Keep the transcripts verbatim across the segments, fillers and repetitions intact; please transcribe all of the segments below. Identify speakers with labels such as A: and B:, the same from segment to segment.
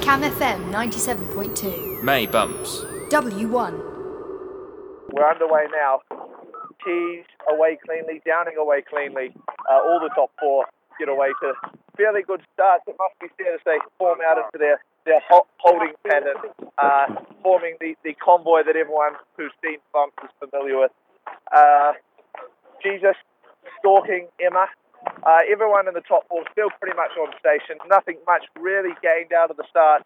A: Cam F M ninety-seven point two.
B: May bumps.
A: W one.
C: We're underway now. Keys away cleanly, Downing away cleanly. Uh, all the top four get away to fairly good starts. It must be fair to say, form out into their, their holding pattern, uh, forming the, the convoy that everyone who's seen bumps is familiar with. Uh, Jesus, stalking Emma. Uh, everyone in the top four still pretty much on station. Nothing much really gained out of the start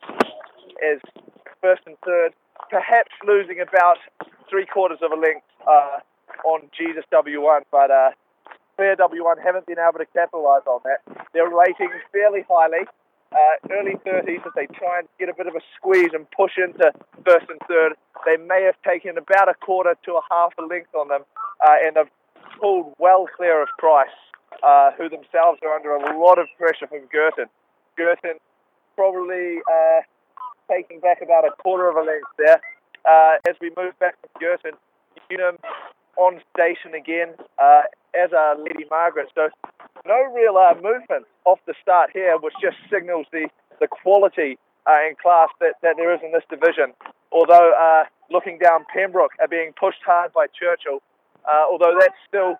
C: as first and third, perhaps losing about three quarters of a length uh, on Jesus W one, but uh, Clear W one haven't been able to capitalise on that. They're rating fairly highly, uh, early thirties, as they try and get a bit of a squeeze and push into first and third. They may have taken about a quarter to a half a length on them, uh, and have pulled well clear of Price, uh, who themselves are under a lot of pressure from Girton. Girton probably uh, taking back about a quarter of a length there. Uh, as we move back from Girton, Unum on station again, uh, as are Lady Margaret. So no real uh, movement off the start here, which just signals the, the quality uh, and class that, that there is in this division. Although uh, looking down, Pembroke are being pushed hard by Churchill, uh, although that's still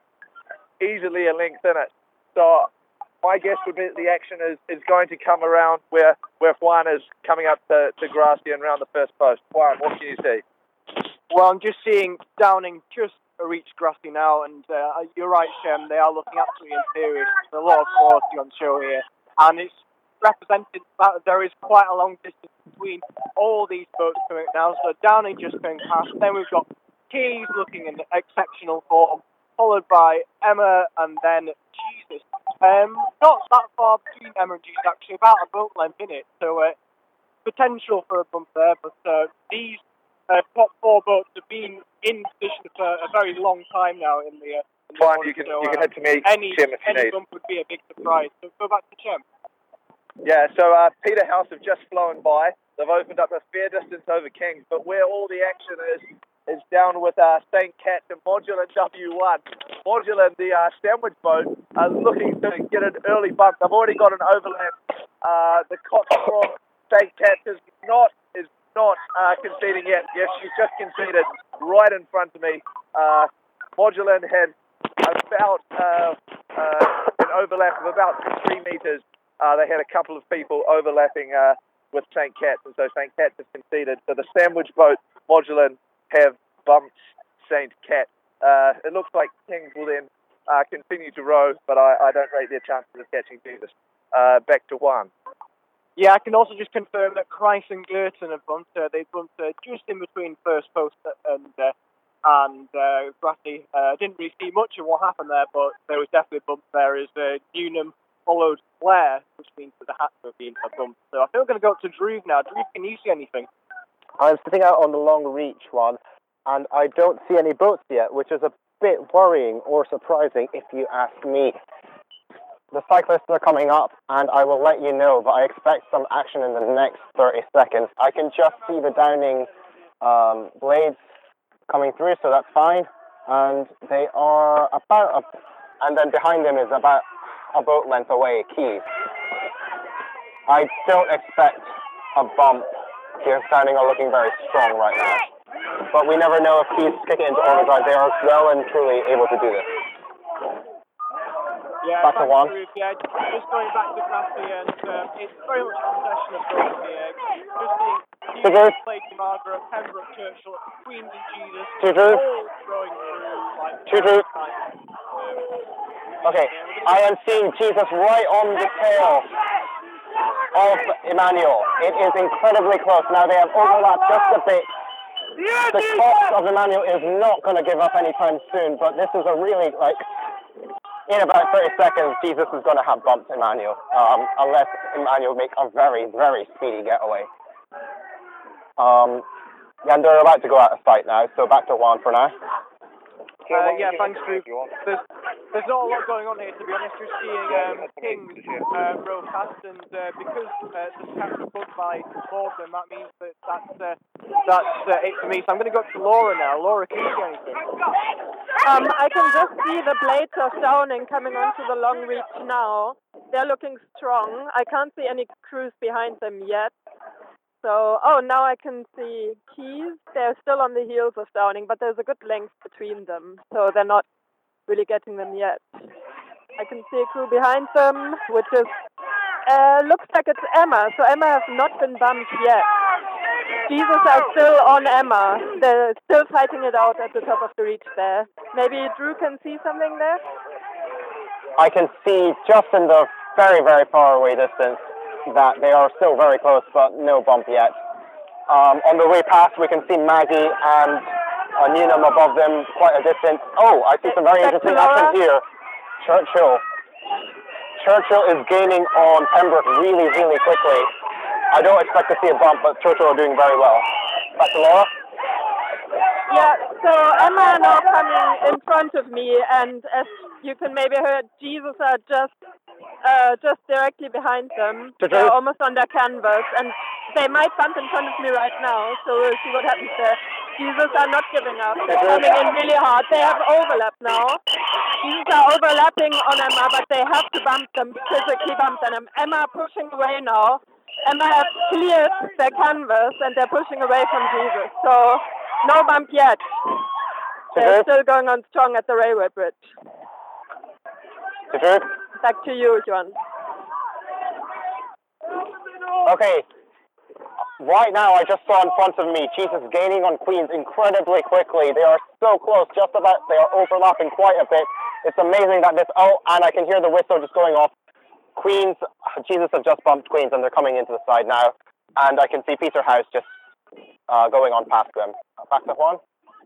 C: easily a length in it. So my guess would be that the action is, is going to come around where, where Juan is coming up to, to Grassy and round the first post. Juan, what can you see?
D: Well, I'm just seeing Downing just reach Grassy now, and uh, you're right, Shem, they are looking absolutely imperious. There's a lot of quality on show here, and it's represented that there is quite a long distance between all these boats coming now. So Downing just going past, then we've got Keys looking in exceptional form, followed by Emma, and then Jesus. Um, not that far between Emma and Jesus, actually, about a boat length in it, so uh, potential for a bump there, but uh, these uh, top four boats have been in position for a very long time now in the, uh, in the
C: Fine,
D: morning,
C: you can,
D: so,
C: you can
D: uh,
C: head to me,
D: any,
C: Chem, if you
D: any
C: need.
D: bump would be a big surprise. So go back to Chem.
C: Yeah, so uh, Peterhouse have just flown by. They've opened up a fair distance over Kings, but where all the action is, is down with uh, Saint Cat and Modular W one. Modular, the uh, sandwich boat, are looking to get an early bump. They've already got an overlap. Uh, the cock from Saint Cat is not is not uh, conceding yet. Yes, she's just conceded right in front of me. Uh, Modular had about uh, uh, an overlap of about three metres. Uh, they had a couple of people overlapping uh, with Saint Cat's, and so Saint Cat's has conceded. So the sandwich boat, Modular, have bumped Saint Cat. Uh, it looks like Kings will then uh, continue to row, but I, I don't rate their chances of catching Jesus. Uh, back to Juan.
D: Yeah, I can also just confirm that Christ and Girton have bumped. Uh, they bumped uh, just in between first post and uh, and uh, Grassy. Uh, didn't really see much of what happened there, but there was definitely a bump there as uh, Unum followed Blair, which means that the hat have been a bump. So I think we're going to go up to Drew now. Drew, can you see anything?
E: I'm sitting out on the long reach one, and I don't see any boats yet, which is a bit worrying or surprising if you ask me. The cyclists are coming up, and I will let you know, but I expect some action in the next thirty seconds. I can just see the Downing um, blades coming through, so that's fine. And they are about, a, and then behind them is about a boat length away, Keys. I don't expect a bump here. Downing are looking very strong right now. But we never know if Keys kick it into overdrive. They are well and truly able to do this.
D: Yeah,
E: back to one.
D: Drew. Yeah, just going back to Grassy, and uh, it's very much a possession of both here. Just seeing Hughes, Lady Margaret, Pembroke, Churchill, Queens and Jesus,
E: Two Drew.
D: all throwing through like
E: Two Drew.
D: Um,
E: Okay, I am seeing Jesus right on the tail of Emmanuel. It is incredibly close. Now they have overlapped just a bit. The cost of Emmanuel is not going to give up anytime soon, but this is a really, like, in about thirty seconds, Jesus is going to have bumped Emmanuel, um, unless Emmanuel makes a very, very speedy getaway. Um, yeah, and they're about to go out of sight now, so back to Juan for now.
D: Uh, yeah, thanks, Drew. There's, there's not a lot going on here, to be honest. We're seeing um, Kings uh, row past, and uh, because uh, the cats are bugged by four of them, that means that that's, uh, that's uh, it for me. So I'm going to go to Laura now. Laura, can you see anything?
F: Um, I can just see the blades of Downing coming onto the long reach now. They're looking strong. I can't see any crews behind them yet. So, oh, now I can see Keys. They're still on the heels of Downing, but there's a good length between them, so they're not really getting them yet. I can see a crew behind them, which is, uh, looks like it's Emma. So Emma has not been bumped yet. Jesus are still on Emma. They're still fighting it out at the top of the reach there. Maybe Drew can see something there?
E: I can see just in the very, very far away distance that they are still very close, but no bump yet. Um, on the way past, we can see Maggie and uh, Newnham above them quite a distance. Oh, I see some very interesting action here. Churchill. Churchill is gaining on Pembroke really, really quickly. I don't expect to see a bump, but Churchill are doing very well. Back to Laura.
F: Yeah, so Emma are now coming in front of me, and as you can maybe hear, Jesus are just uh, just directly behind them. They're almost on their canvas, and they might bump in front of me right now, so we'll see what happens there. Jesus are not giving up. They're coming in really hard. They have overlap now. Jesus are overlapping on Emma, but they have to bump them, physically bump them. Emma pushing away now. Emma has cleared their canvas, and they're pushing away from Jesus. So, no bump yet. They're still going on strong at the railway bridge. Back to you, John.
E: Okay. Right now, I just saw in front of me, Jesus gaining on Queens incredibly quickly. They are so close, just about, they are overlapping quite a bit. It's amazing that this, oh, and I can hear the whistle just going off. Queens, Jesus have just bumped Queens, and they're coming into the side now. And I can see Peterhouse just uh, going on past them. Back to Juan.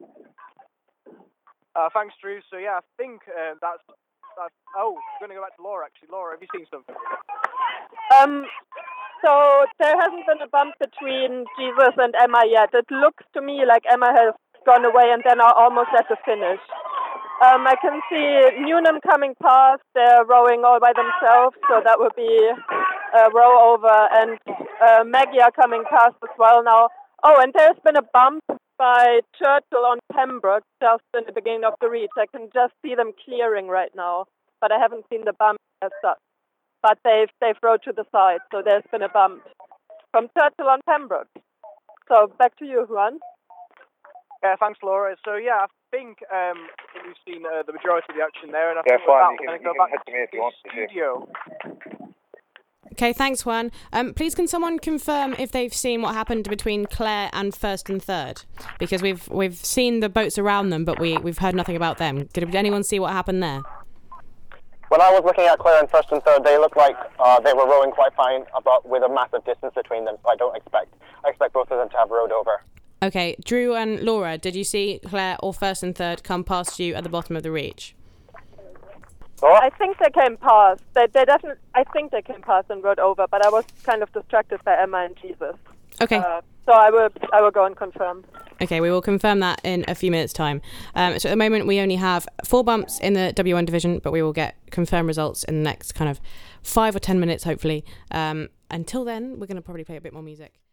D: Uh, thanks, Drew. So, yeah, I think uh, that's, that's... Oh, we're going to go back to Laura, actually. Laura, have you seen something?
F: Um... So there hasn't been a bump between Jesus and Emma yet. It looks to me like Emma has gone away and then are almost at the finish. Um, I can see Newnham coming past. They're rowing all by themselves, so that would be a row over. And uh, Maggie are coming past as well now. Oh, and there's been a bump by Churchill on Pembroke just in the beginning of the reach. I can just see them clearing right now, but I haven't seen the bump as such. But they've, they've rowed to the side, so there's been a bump from Churchill on Pembroke. So back to you, Juan.
D: Yeah, thanks, Laura. So, yeah, I think um, we've seen uh, the majority of the action there, and I
C: yeah,
D: think
C: fine.
D: with
C: You
D: that,
C: can,
D: we're
C: you
D: going
C: can
D: to
C: head to
D: go
C: me if you want
D: back
C: to.
D: to the studio.
B: Okay, thanks, Juan. Um, please, can someone confirm if they've seen what happened between Claire and first and third? Because we've we've seen the boats around them, but we, we've heard nothing about them. Did anyone see what happened there?
E: When I was looking at Claire in first and third, they looked like uh, they were rowing quite fine, but with a massive distance between them. So I don't expect. I expect both of them to have rowed over.
B: Okay, Drew and Laura, did you see Claire or first and third come past you at the bottom of the reach?
E: Laura?
F: I think they came past. They, they definitely. I think they came past and rowed over, but I was kind of distracted by Emma and Jesus.
B: Okay.
F: Uh, so I will. I will go and confirm.
B: Okay, we will confirm that in a few minutes' time. Um, so at the moment, we only have four bumps in the W one division, but we will get confirmed results in the next kind of five or ten minutes, hopefully. Um, until then, we're going to probably play a bit more music.